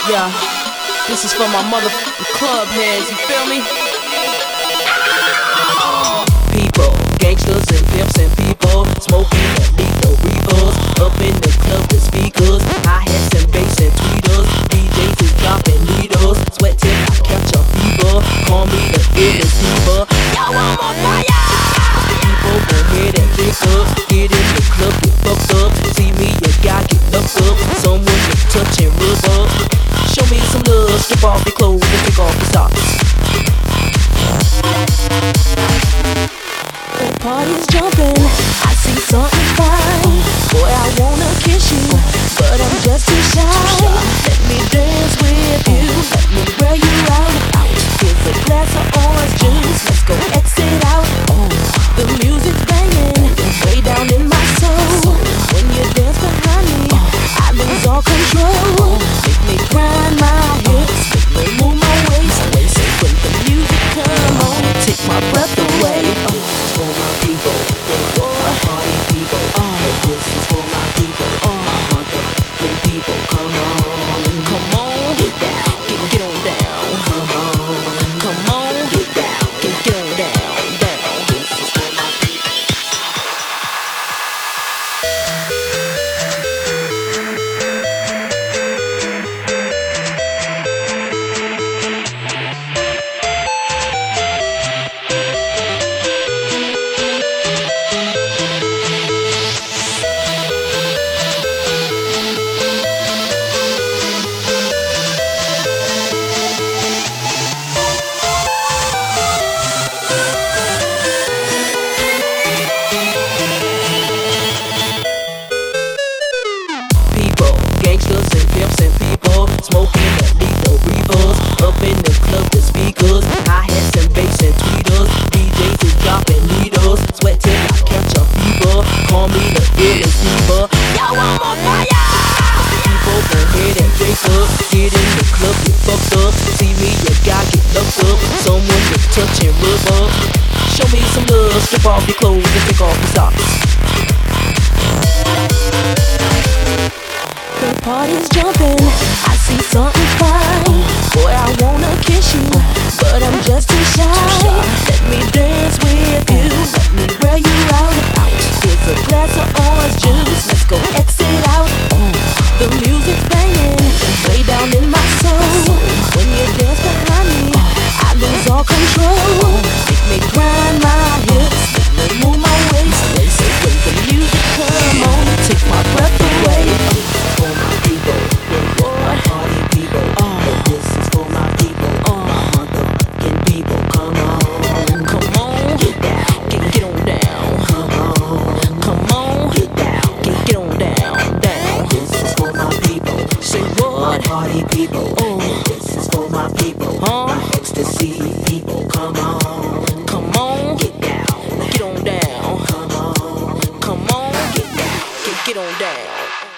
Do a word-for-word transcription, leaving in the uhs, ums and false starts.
Yeah, this is for my motherfucking club heads, you feel me? People, gangsters and pimps and people smoking that lethal reefers. Up in the club with speakers, hi-hats and bass and tweeters. D Js is dropping needles, sweat till I catch a fever. Call me the illest fever. Yo, I'm on fire! People gon' hear that drink up, get in the club, get fucked up. See me, you got get knocked up. Someone get touch and rub up. Show me some love, strip off your clothes and take off your socks. The party's jumping, I see something fine. Boy, I wanna kiss you, but I'm just too shy. Let me dance with you, let me wear you out. Here's a glass of orange juice, let's go exit out. The music's banging, way down in my soul. When you dance behind me, I lose all control. Make me grind my hips, make me move my waist. When the music come on, it take my breath away. For my people, for my party people. This is for my people, my motherfucking people. Come on, come on, get down, get, get on down. Come on, come on, get down, get, get on down, down. This is for my people. Gangsters and pimps and people smoking that lethal reefers. Up in the club with speakers, hi-hats and bass and tweeters. D Js is dropping needles, sweat till I catch a fever. Call me the illest fever. Yo, I'm on fire! People gon' hear that drink up, get in the club, get fucked up. See me, you got get knocked up. Someone get touch and rub up. Show me some love, strip off your clothes and take off your socks. The party's jumping, I see something fine. Boy, I wanna kiss you, but I'm just too shy. Let me dance with you, let me wear you out. Here's a glass of orange juice, let's go exit out. The music's banging, way down in my soul. When you dance behind me, I lose all control. Make me grind my hips, make me move my waist. When the music come on, it take my breath away. For my people, for my party people. This is for my people, my motherfucking people. Come on, come on, get down, get, get on down. Come on, come on, get down, get, get on down, down. This is for my people. Say what? My party people. Oh, this is for my people, huh? My ecstasy people. Come on, come on, get down, get on down. Come on, come on, get down, get, get on down.